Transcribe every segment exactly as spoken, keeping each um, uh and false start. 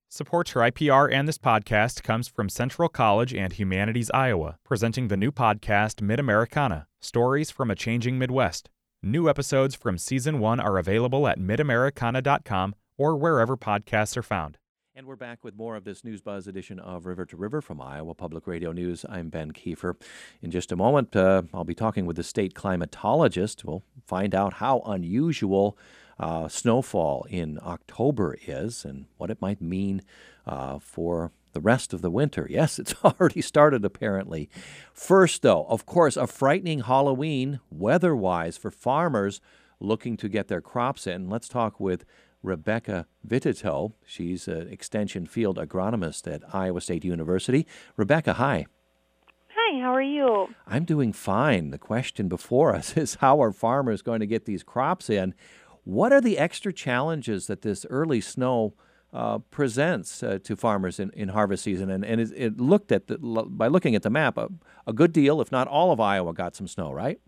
Support for I P R and this podcast comes from Central College and Humanities Iowa, presenting the new podcast Mid-Americana, Stories from a Changing Midwest. New episodes from Season one are available at mid americana dot com or wherever podcasts are found. And we're back with more of this News Buzz edition of River to River from Iowa Public Radio News. I'm Ben Kiefer. In just a moment, uh, I'll be talking with the state climatologist. We'll find out how unusual uh, snowfall in October is and what it might mean uh, for the rest of the winter. Yes, it's already started, apparently. First, though, of course, a frightening Halloween weather-wise for farmers looking to get their crops in. Let's talk with Rebecca Vitito. She's an extension field agronomist at Iowa State University. Rebecca, hi. Hi, how are you? I'm doing fine. The question before us is, how are farmers going to get these crops in? What are the extra challenges that this early snow uh, presents uh, to farmers in, in harvest season? And, and it, it looked at the, by looking at the map, a, a good deal, if not all of Iowa, got some snow, right?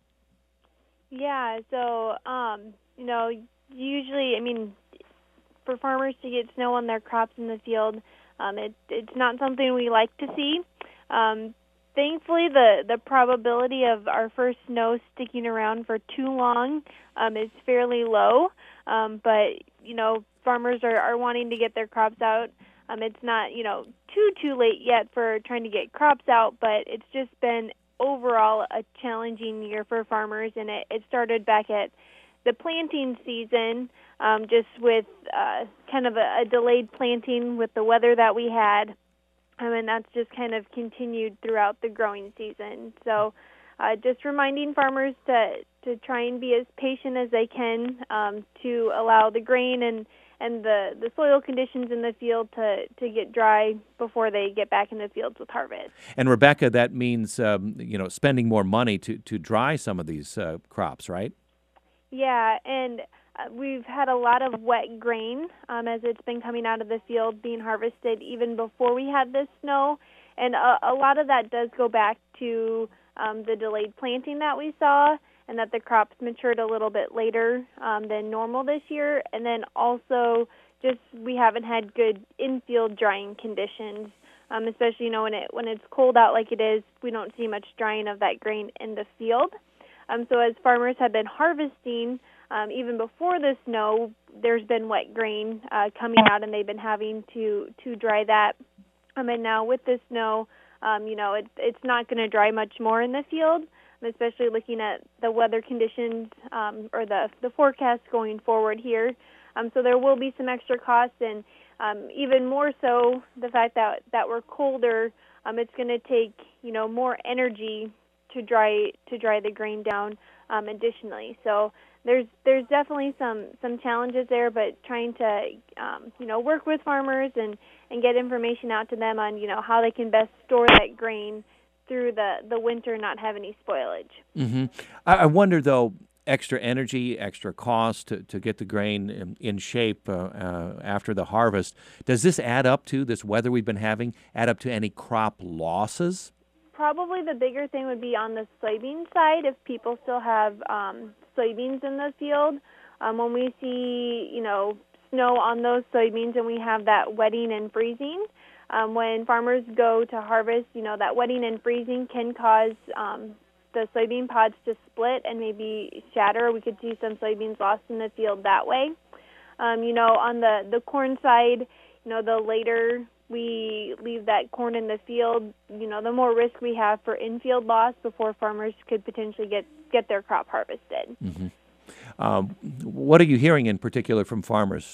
Yeah, so, um, you know, usually, I mean, for farmers to get snow on their crops in the field, um, it, it's not something we like to see. Um, thankfully, the, the probability of our first snow sticking around for too long um, is fairly low, um, but, you know, farmers are, are wanting to get their crops out. Um, it's not, you know, too, too late yet for trying to get crops out, but it's just been overall a challenging year for farmers, and it, it started back at the planting season, um, just with uh, kind of a, a delayed planting with the weather that we had, um, and that's just kind of continued throughout the growing season. So uh, just reminding farmers to, to try and be as patient as they can um, to allow the grain and, and the, the soil conditions in the field to, to get dry before they get back in the fields with harvest. And Rebecca, that means um, you know spending more money to, to dry some of these uh, crops, right? Yeah, and uh, we've had a lot of wet grain um, as it's been coming out of the field being harvested even before we had this snow. And a, a lot of that does go back to um, the delayed planting that we saw and that the crops matured a little bit later um, than normal this year. And then also just we haven't had good in-field drying conditions, um, especially, you know, when, it, when it's cold out like it is, we don't see much drying of that grain in the field. Um, so as farmers have been harvesting, um, even before the snow, there's been wet grain uh, coming out, and they've been having to, to dry that. Um, and now with the snow, um, you know, it, it's not going to dry much more in the field, especially looking at the weather conditions um, or the, the forecast going forward here. Um, so there will be some extra costs, and um, even more so the fact that, that we're colder, um, it's going to take, you know, more energy to dry to dry the grain down um, additionally. So there's there's definitely some, some challenges there, but trying to um, you know work with farmers and, and get information out to them on you know how they can best store that grain through the, the winter and not have any spoilage. Mm-hmm. I, I wonder though, extra energy, extra cost to, to get the grain in, in shape uh, uh, after the harvest. Does this add up to this weather we've been having? Add up to any crop losses? Probably the bigger thing would be on the soybean side if people still have um, soybeans in the field. Um, when we see, you know, snow on those soybeans and we have that wetting and freezing, um, when farmers go to harvest, you know, that wetting and freezing can cause um, the soybean pods to split and maybe shatter. We could see some soybeans lost in the field that way. Um, you know, on the, the corn side, you know, the later we leave that corn in the field, you know, the more risk we have for infield loss before farmers could potentially get, get their crop harvested. Mm-hmm. Um, what are you hearing in particular from farmers?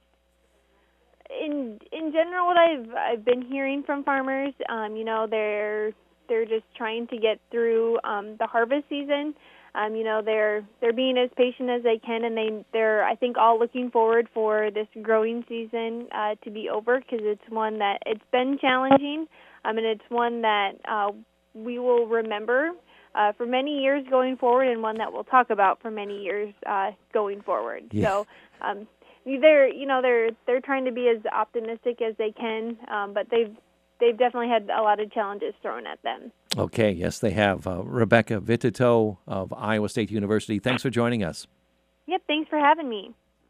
In in general, what I've I've been hearing from farmers, um, you know, they're they're just trying to get through um, the harvest season. Um, you know, they're they're being as patient as they can, and they they're I think all looking forward for this growing season uh, to be over because it's one that it's been challenging, um, and it's one that uh, we will remember uh, for many years going forward, and one that we'll talk about for many years uh, going forward. Yeah. So, um, they're you know they're they're trying to be as optimistic as they can, um, but they've they've definitely had a lot of challenges thrown at them. Okay, yes, they have. Uh, Rebecca Vitito of Iowa State University, thanks for joining us. Yep, thanks for having me.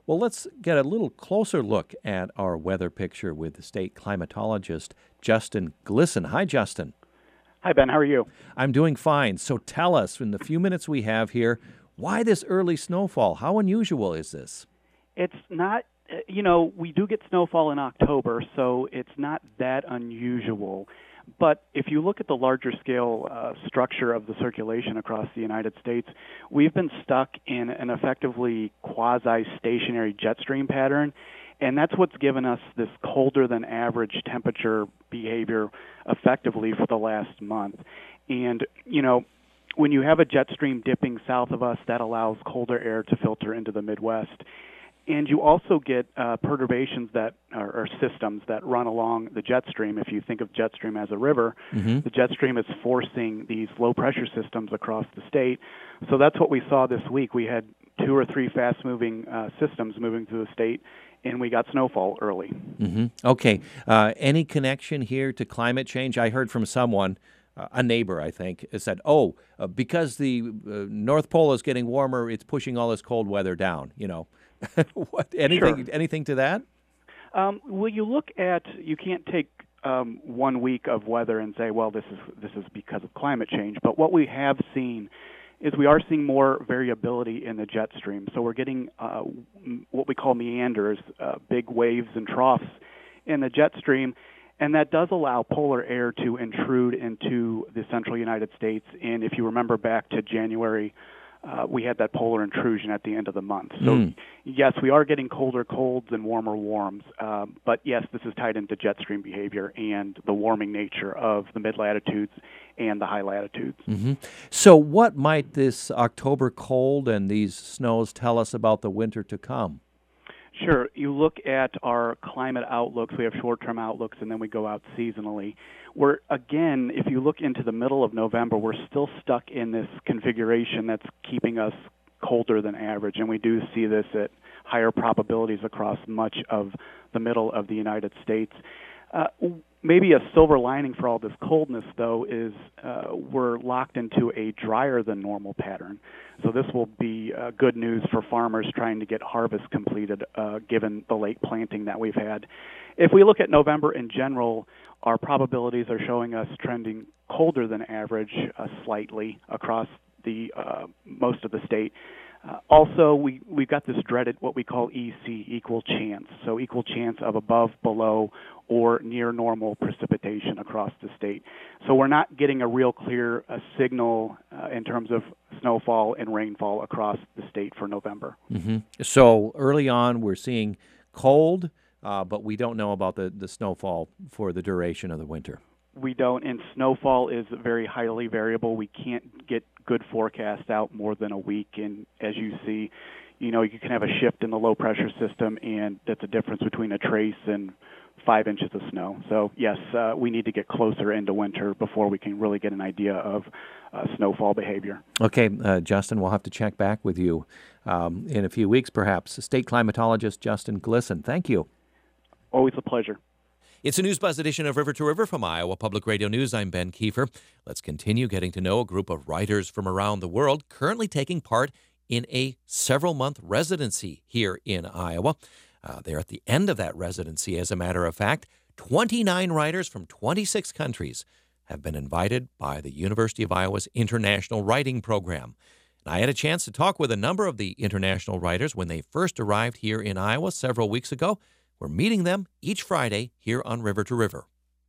Well, let's get a little closer look at our weather picture with the state climatologist, Justin Glisson. Hi, Justin. Hi, Ben. How are you? I'm doing fine. So tell us, in the few minutes we have here, why this early snowfall? How unusual is this? It's not, you know, we do get snowfall in October, so it's not that unusual. But if you look at the larger scale uh, structure of the circulation across the United States, we've been stuck in an effectively quasi-stationary jet stream pattern, and that's what's given us this colder than average temperature behavior effectively for the last month. And, you know, when you have a jet stream dipping south of us, that allows colder air to filter into the Midwest. And you also get uh, perturbations that are, or systems that run along the jet stream. If you think of jet stream as a river, mm-hmm. the jet stream is forcing these low-pressure systems across the state. So that's what we saw this week. We had two or three fast-moving uh, systems moving through the state, and we got snowfall early. Mm-hmm. Okay. Uh, any connection here to climate change? I heard from someone, uh, a neighbor, I think, said, oh, uh, because the uh, North Pole is getting warmer, it's pushing all this cold weather down, you know. what, anything, sure. anything to that? Um, well, you look at, you can't take um, one week of weather and say, well, this is this is because of climate change. But what we have seen is we are seeing more variability in the jet stream. So we're getting uh, what we call meanders, uh, big waves and troughs in the jet stream. And that does allow polar air to intrude into the central United States. And if you remember back to January, Uh, we had that polar intrusion at the end of the month. So, mm. yes, we are getting colder colds and warmer warms. Um, but, yes, this is tied into jet stream behavior and the warming nature of the mid-latitudes and the high latitudes. Mm-hmm. So what might this October cold and these snows tell us about the winter to come? Sure. You look at our climate outlooks. We have short-term outlooks, and then we go out seasonally. We're, again, if you look into the middle of November, we're still stuck in this configuration that's keeping us colder than average, and we do see this at higher probabilities across much of the middle of the United States. Uh, maybe a silver lining for all this coldness, though, is uh, we're locked into a drier than normal pattern. So this will be uh, good news for farmers trying to get harvest completed, uh, given the late planting that we've had. If we look at November in general, our probabilities are showing us trending colder than average uh, slightly across the uh, most of the state. Uh, also, we, we've got this dreaded what we call E C, equal chance, so equal chance of above, below, or near normal precipitation across the state. So we're not getting a real clear uh, signal uh, in terms of snowfall and rainfall across the state for November. Mm-hmm. So early on, we're seeing cold, uh, but we don't know about the, the snowfall for the duration of the winter. We don't, and snowfall is very highly variable. We can't get good forecasts out more than a week, and as you see, you know, you can have a shift in the low-pressure system, and that's a difference between a trace and five inches of snow. So, yes, uh, we need to get closer into winter before we can really get an idea of uh, snowfall behavior. Okay, uh, Justin, we'll have to check back with you um, in a few weeks, perhaps. State climatologist Justin Glisson, thank you. Always a pleasure. It's a News Buzz edition of River to River from Iowa Public Radio News. I'm Ben Kiefer. Let's continue getting to know a group of writers from around the world currently taking part in a several-month residency here in Iowa. Uh, they're at the end of that residency, as a matter of fact. twenty-nine writers from twenty-six countries have been invited by the University of Iowa's International Writing Program. And I had a chance to talk with a number of the international writers when they first arrived here in Iowa several weeks ago. We're meeting them each Friday here on River to River.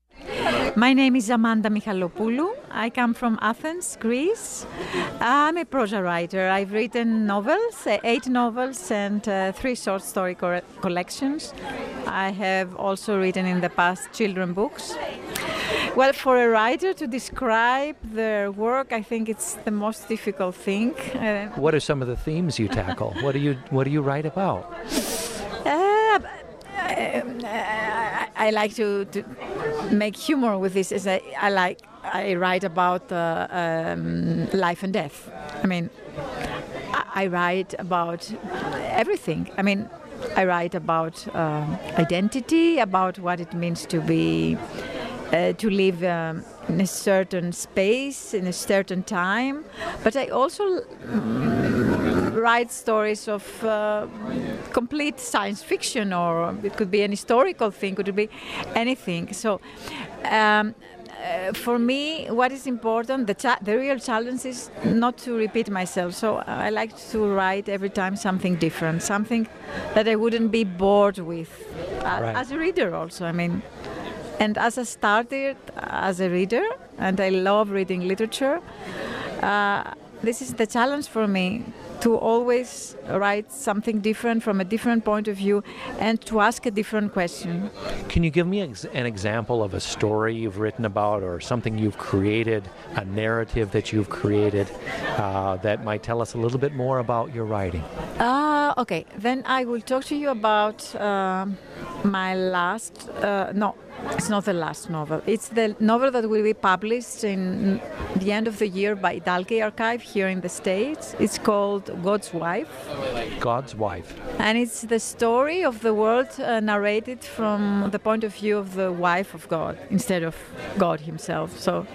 My name is Amanda Michalopoulou. I come from Athens, Greece. I'm a prosa writer. I've written novels, eight novels and uh, three short story co- collections. I have also written in the past children books. Well, for a writer to describe their work, I think it's the most difficult thing. Uh, what are some of the themes you tackle? What do you What do you write about? Uh, I, I like to, to make humor with this. Is I, I like I write about uh, um, life and death. I mean, I, I write about everything. I mean, I write about uh, identity, about what it means to be uh, to live um, in a certain space, in a certain time. But I also write stories of uh, complete science fiction, or it could be an historical thing, could be anything. So. Um, Uh, for me, what is important, the, cha- the real challenge is not to repeat myself. So I like to write every time something different, something that I wouldn't be bored with. Uh, Right. As a reader also, I mean. And as I started as a reader, and I love reading literature, uh, this is the challenge for me, to always write something different from a different point of view and to ask a different question. Can you give me ex- an example of a story you've written about, or something you've created, a narrative that you've created uh, that might tell us a little bit more about your writing? Uh, okay, then I will talk to you about uh, my last, uh, no, it's not the last novel. It's the novel that will be published in the end of the year by Dalkey Archive here in the States. It's called God's Wife. God's Wife. And it's the story of the world uh, narrated from the point of view of the wife of God instead of God himself. So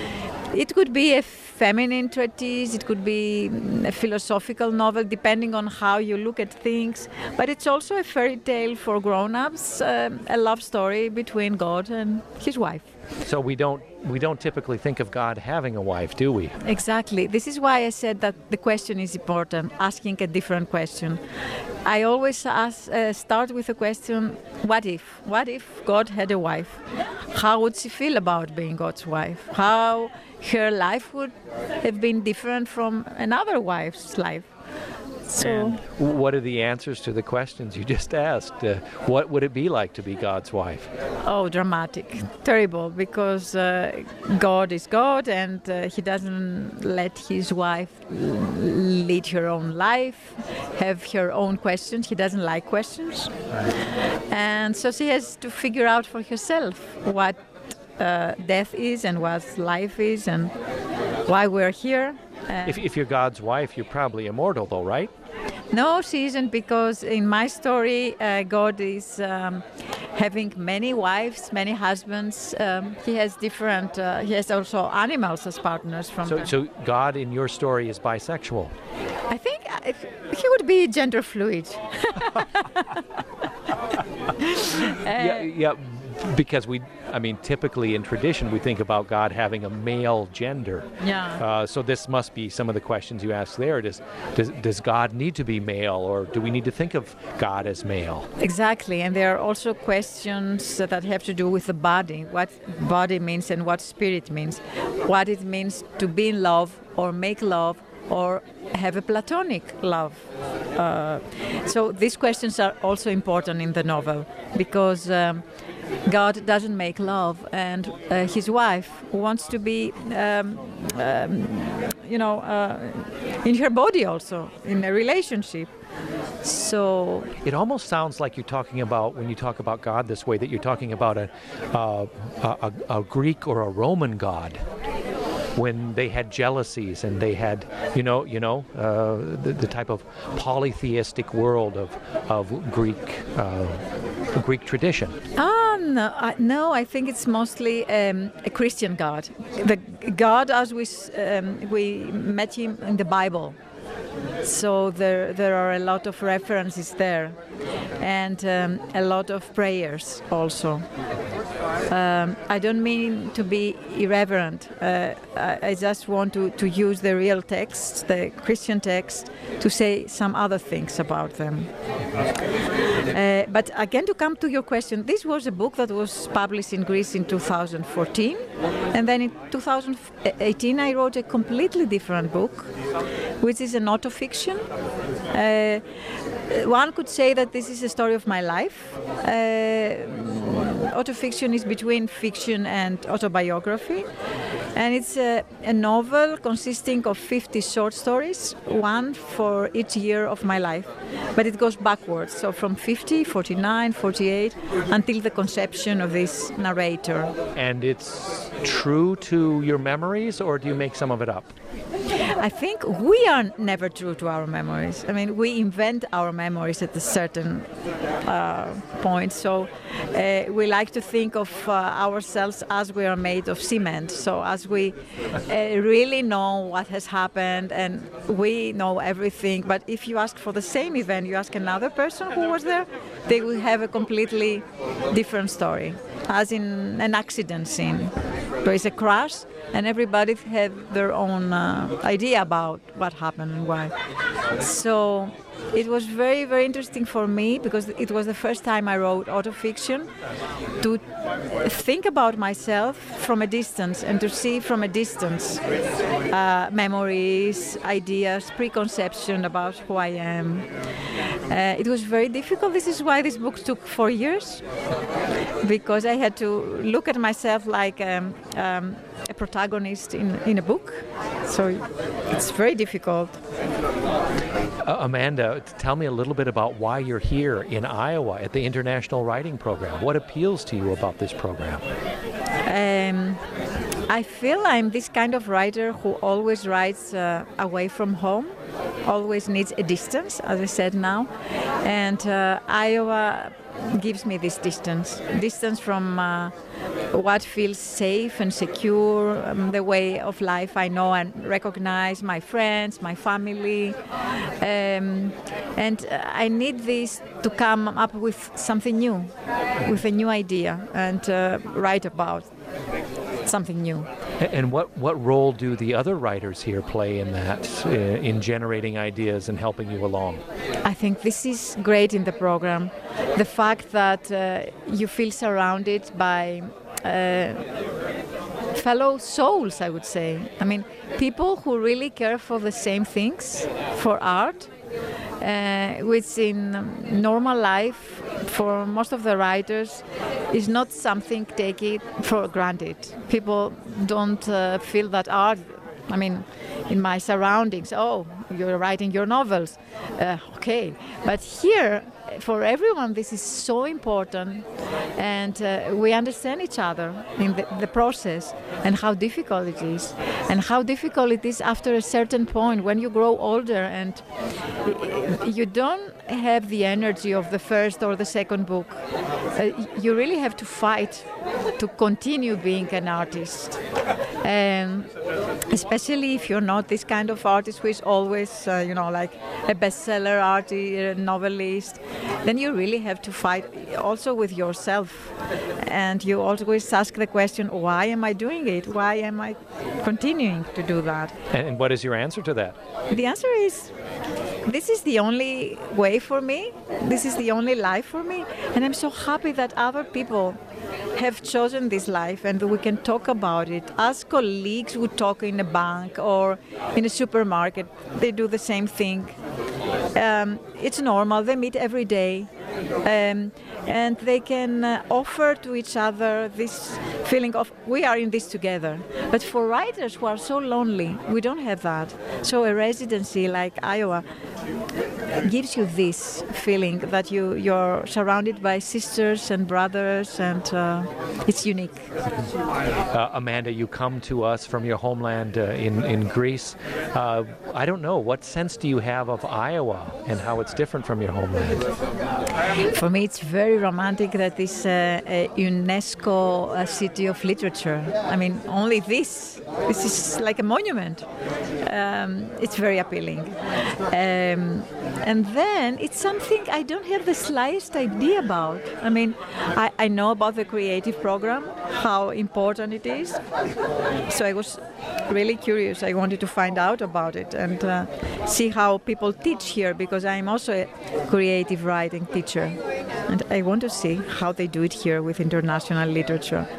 it could be a feminine treatise, it could be a philosophical novel, depending on how you look at things. But it's also a fairy tale for grown-ups, uh, a love story between God and his wife. So we don't we don't typically think of God having a wife, do we? Exactly. This is why I said that the question is important, asking a different question. I always ask, uh, start with the question, what if? What if God had a wife? How would she feel about being God's wife? How her life would have been different from another wife's life? So, And what are the answers to the questions you just asked? Uh, what would it be like to be God's wife? oh, dramatic, terrible, because uh, God is God, and uh, he doesn't let his wife l- lead her own life, have her own questions. He doesn't like questions. And so she has to figure out for herself what uh, death is and what life is and why we're here. Uh, If, if you're God's wife, you're probably immortal, though, right? No, she isn't, because in my story, uh, God is um, having many wives, many husbands. Um, he has different, uh, he has also animals as partners from So, them. so God in your story is bisexual. I think uh, if, he would be gender fluid. yeah, yeah, because we, I mean, typically in tradition, we think about God having a male gender. Yeah. Uh, so this must be some of the questions you ask there. Does, does does God need to be male, or do we need to think of God as male? Exactly, and there are also questions that have to do with the body, what body means and what spirit means, what it means to be in love or make love or have a platonic love. Uh, so these questions are also important in the novel, because um, God doesn't make love, and uh, his wife wants to be, um, um, you know, uh, in her body also, in a relationship. So It almost sounds like you're talking about, when you talk about God this way, that you're talking about a, uh, a, a Greek or a Roman God, when they had jealousies and they had, you know, you know, uh, the, the type of polytheistic world of of Greek uh, Greek tradition. Ah, no, I, no, I think it's mostly um, a Christian God. The God as we s- um, we met him in the Bible. So there there are a lot of references there, and um, a lot of prayers also. Um, I don't mean to be irreverent. Uh, I, I just want to, to use the real text, the Christian text, to say some other things about them. Uh, but again, to come to your question, this was a book that was published in Greece in two thousand fourteen, and then in two thousand eighteen I wrote a completely different book, which is an autofiction. Uh, one could say that this is a story of my life. Uh, autofiction is between fiction and autobiography, and it's a, a novel consisting of fifty short stories, one for each year of my life, but it goes backwards, so from fifty, forty-nine, forty-eight, until the conception of this narrator. And it's true to your memories, or do you make some of it up? I think we are never true to our memories. I mean, we invent our memories at a certain uh, point. So uh, we like to think of uh, ourselves as we are made of cement. So as we uh, really know what has happened and we know everything. But if you ask for the same event, you ask another person who was there, they will have a completely different story. As in an accident scene. There is a crash and everybody have their own uh, idea about what happened and why. So it was very, very interesting for me because it was the first time I wrote autofiction to think about myself from a distance and to see from a distance uh, memories, ideas, preconception about who I am. Uh, it was very difficult. This is why this book took four years because I had to look at myself like um, um, a protagonist in, in a book. So it's very difficult. Uh, Amanda, tell me a little bit about why you're here in Iowa at the International Writing Program. What appeals to you about this program? Um, I feel I'm this kind of writer who always writes uh, away from home, always needs a distance, as I said now. And uh, Iowa gives me this distance, distance from uh, what feels safe and secure, um, the way of life I know and recognize, my friends, my family. Um, and uh, I need this to come up with something new, with a new idea and uh, write about something new. And what, what role do the other writers here play in that, uh, in generating ideas and helping you along? I think this is great in the program. The fact that uh, you feel surrounded by uh, fellow souls, I would say. I mean, people who really care for the same things, for art, uh, which in normal life, for most of the writers, is not something taken for granted. People don't uh, feel that art, I mean, in my surroundings, oh, you're writing your novels, uh, okay. But here, for everyone, this is so important, and uh, we understand each other in the, the process, and how difficult it is, and how difficult it is after a certain point when you grow older and you don't have the energy of the first or the second book. Uh, you really have to fight to continue being an artist. And especially if you're not this kind of artist who is always, uh, you know, like a bestseller artist, a novelist, then you really have to fight also with yourself. And you always ask the question, why am I doing it? Why am I continuing to do that? And what is your answer to that? The answer is, this is the only way for me. This is the only life for me. And I'm so happy that other people have chosen this life and we can talk about it. As colleagues would talk in a bank or in a supermarket, they do the same thing. Um, it's normal, they meet every day. Um, and they can uh, offer to each other this feeling of we are in this together. But for writers who are so lonely, we don't have that. So a residency like Iowa gives you this feeling that you, you're surrounded by sisters and brothers, and uh, it's unique. Uh, Amanda, you come to us from your homeland uh, in, in Greece. Uh, I don't know, what sense do you have of Iowa and how it's different from your homeland? For me, it's very romantic that it's uh, a UNESCO uh, city of literature. I mean, only this. This is like a monument. Um, it's very appealing. Um, and then it's something I don't have the slightest idea about. I mean, I, I know about the creative program, how important it is. So I was really curious. I wanted to find out about it and uh, see how people teach here, because I'm also a creative writing teacher. And I want to see how they do it here with international literature.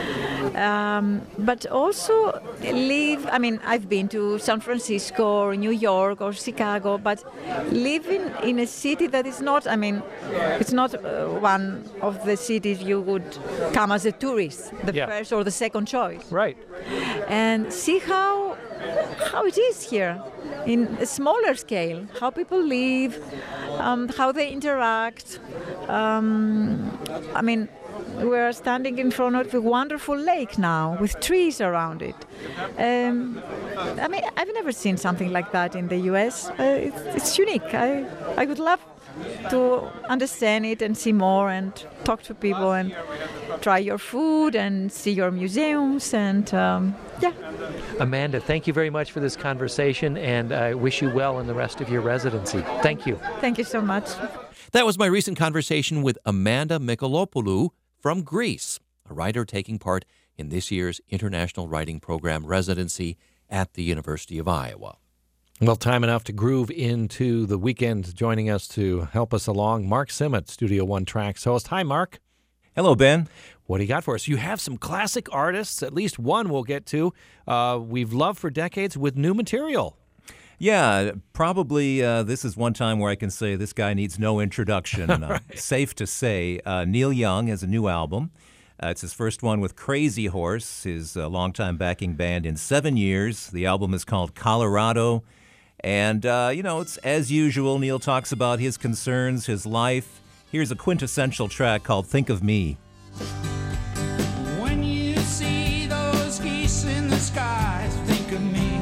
Um, but also live, I mean, I've been to San Francisco or New York or Chicago, but living in a city that is not, I mean, it's not uh, one of the cities you would come as a tourist, the yeah. first or the second choice. Right. And see how how it is here in a smaller scale, how people live, um, how they interact. Um, I mean, we're standing in front of a wonderful lake now with trees around it. Um, I mean, I've never seen something like that in the U S. Uh, it's, it's unique. I, I would love to understand it and see more and talk to people and try your food and see your museums and um, yeah. Amanda, thank you very much for this conversation, and I wish you well in the rest of your residency. Thank you. Thank you so much. That was my recent conversation with Amanda Michalopoulou from Greece, a writer taking part in this year's International Writing Program residency at the University of Iowa. Well, time enough to groove into the weekend. Joining us to help us along, Mark Simmett, Studio One Tracks host. Hi, Mark. Hello, Ben. What do you got for us? You have some classic artists, at least one we'll get to, uh, we've loved for decades with new material. Yeah, probably uh, this is one time where I can say this guy needs no introduction. Right. uh, safe to say, uh, Neil Young has a new album. Uh, it's his first one with Crazy Horse, his uh, longtime backing band in seven years. The album is called Colorado. And, uh, you know, it's as usual. Neil talks about his concerns, his life. Here's a quintessential track called Think of Me. When you see those geese in the skies, think of me.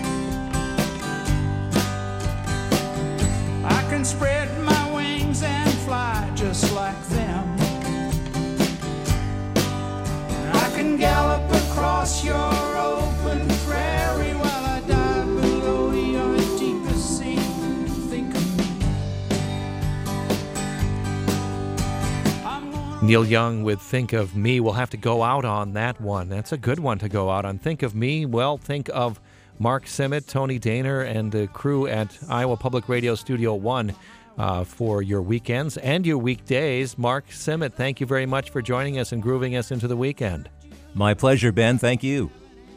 I can spread my wings and fly just like them. I can gallop across your open prairie while I dive below your deepest sea. Think of me. I'm gonna Neil Young with Think of Me. We'll have to go out on that one. That's a good one to go out on. Think of Me. Well, think of Mark Simmett, Tony Daner, and the crew at Iowa Public Radio Studio One uh, for your weekends and your weekdays. Mark Simmett, thank you very much for joining us and grooving us into the weekend. My pleasure, Ben. Thank you.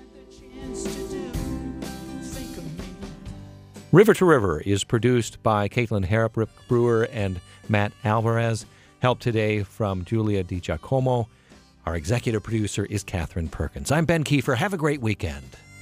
River to River is produced by Caitlin Harrop, Rip Brewer, and Matt Alvarez. Help today from Julia Di Giacomo. Our executive producer is Catherine Perkins. I'm Ben Kiefer. Have a great weekend.